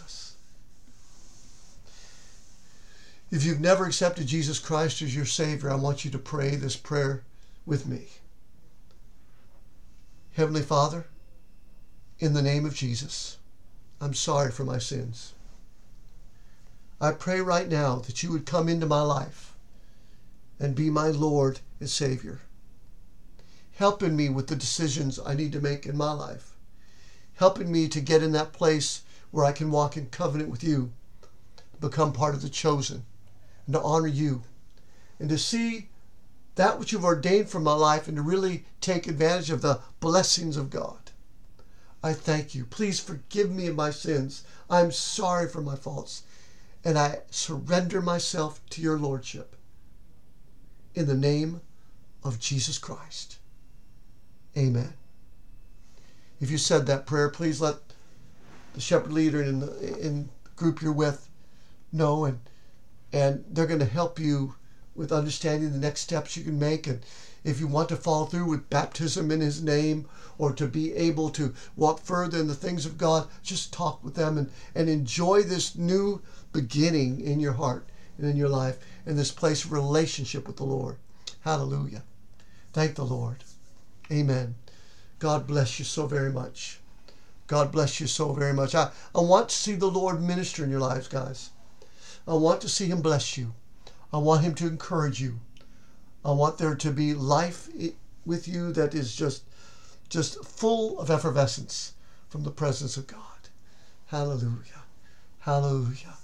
S1: If you've never accepted Jesus Christ as your Savior, I want you to pray this prayer with me. Heavenly Father, in the name of Jesus, I'm sorry for my sins. I pray right now that you would come into my life and be my Lord and Savior, helping me with the decisions I need to make in my life, helping me to get in that place where I can walk in covenant with you, become part of the chosen, and to honor you, and to see that which you've ordained for my life and to really take advantage of the blessings of God. I thank you. Please forgive me of my sins. I'm sorry for my faults, and I surrender myself to your Lordship. In the name of Jesus Christ. Amen. If you said that prayer, please let the shepherd leader in the in the group you're with know, and And they're going to help you with understanding the next steps you can make. And if you want to follow through with baptism in his name or to be able to walk further in the things of God, just talk with them and, and enjoy this new beginning in your heart and in your life and this place of relationship with the Lord. Hallelujah. Thank the Lord. Amen. God bless you so very much. God bless you so very much. I, I want to see the Lord minister in your lives, guys. I want to see him bless you. I want him to encourage you. I want there to be life with you that is just, just full of effervescence from the presence of God. Hallelujah. Hallelujah.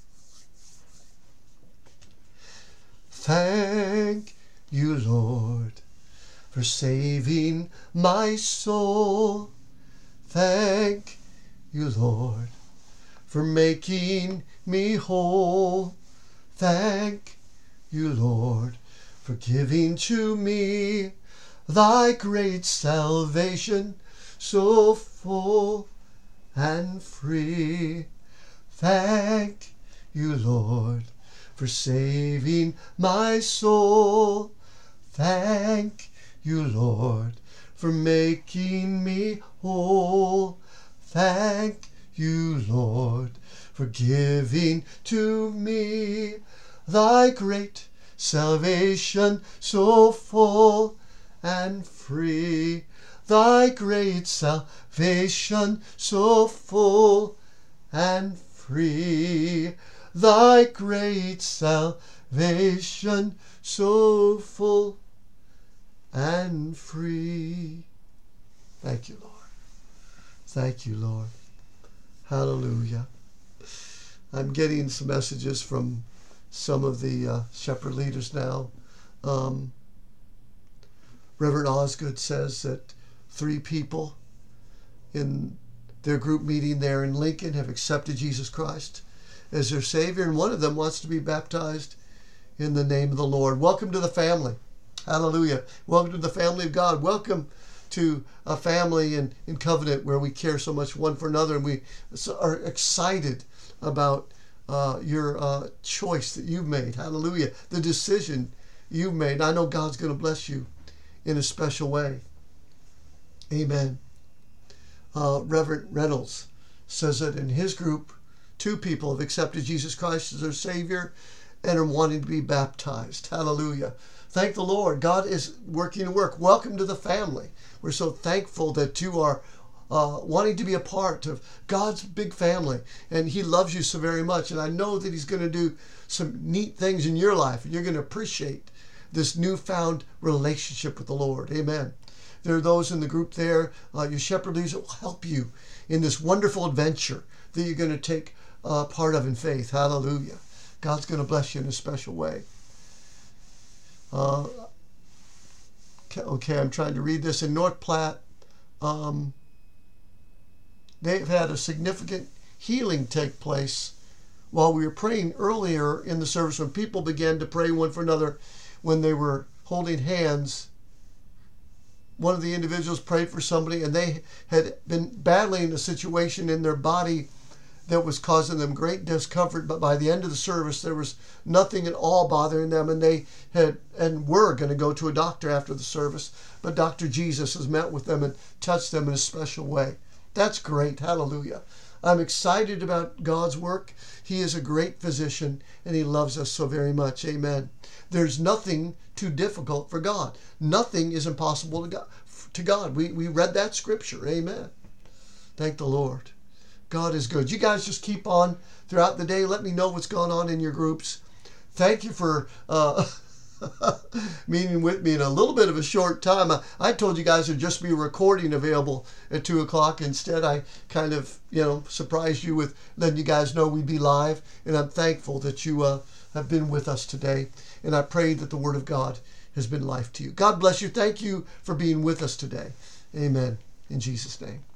S1: Thank you, Lord, for saving my soul. Thank you, Lord, for making me whole. Thank you, Lord, for giving to me thy great salvation, so full and free. Thank you, Lord, for saving my soul. Thank you, Lord, for making me whole. Thank you, Lord, for giving to me thy great salvation, so full and free. Thy great salvation, so full and free. Thy great salvation, so full and free. Thank you, Lord. Thank you, Lord. Hallelujah. I'm getting some messages from some of the uh, shepherd leaders now. Um, Reverend Osgood says that three people in their group meeting there in Lincoln have accepted Jesus Christ. as their Savior, and one of them wants to be baptized in the name of the Lord. Welcome to the family. Hallelujah. Welcome to the family of God. Welcome to a family in, in covenant where we care so much one for another, and we are excited about uh, your uh, choice that you've made. Hallelujah. The decision you've made. I know God's going to bless you in a special way. Amen. Uh, Reverend Reynolds says that in his group, two people have accepted Jesus Christ as their Savior and are wanting to be baptized. Hallelujah. Thank the Lord. God is working a work. Welcome to the family. We're so thankful that you are uh, wanting to be a part of God's big family. And He loves you so very much. And I know that He's going to do some neat things in your life. And you're going to appreciate this newfound relationship with the Lord. Amen. There are those in the group there, uh, your shepherd leaders, that will help you in this wonderful adventure that you're going to take uh, part of in faith. Hallelujah. God's going to bless you in a special way. Uh, okay, I'm trying to read this. In North Platte, um, they've had a significant healing take place while we were praying earlier in the service, when people began to pray one for another when they were holding hands. One of the individuals prayed for somebody, and they had been battling a situation in their body that was causing them great discomfort, but by the end of the service there was nothing at all bothering them, and they had and were going to go to a doctor after the service, but Doctor Jesus has met with them and touched them in a special way. That's great. Hallelujah. I'm excited about God's work. He is a great physician, and He loves us so very much. Amen. There's nothing too difficult for God. Nothing is impossible to God. To God. We, we read that scripture. Amen. Thank the Lord. God is good. You guys just keep on throughout the day. Let me know what's going on in your groups. Thank you for uh, meeting with me in a little bit of a short time. I, I told you guys there'd just be a recording available at two o'clock. Instead, I kind of, you know, surprised you with letting you guys know we'd be live. And I'm thankful that you uh, have been with us today. And I pray that the Word of God has been life to you. God bless you. Thank you for being with us today. Amen. In Jesus' name.